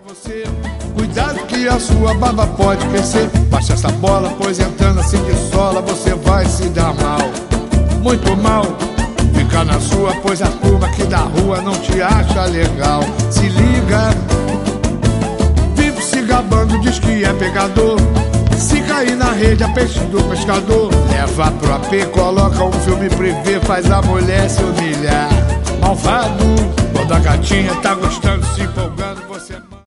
Você, cuidado que a sua barba pode crescer. Baixa essa bola, pois entrando assim de sola você vai se dar mal, muito mal. Fica na sua, pois a turma aqui da rua não te acha legal. Se liga, vive se gabando, diz que é pegador. Se cair na rede, é peixe do pescador. Leva pro AP, coloca um filme privê, faz a mulher se humilhar. Malvado, quando a gatinha tá gostando, se empolgando.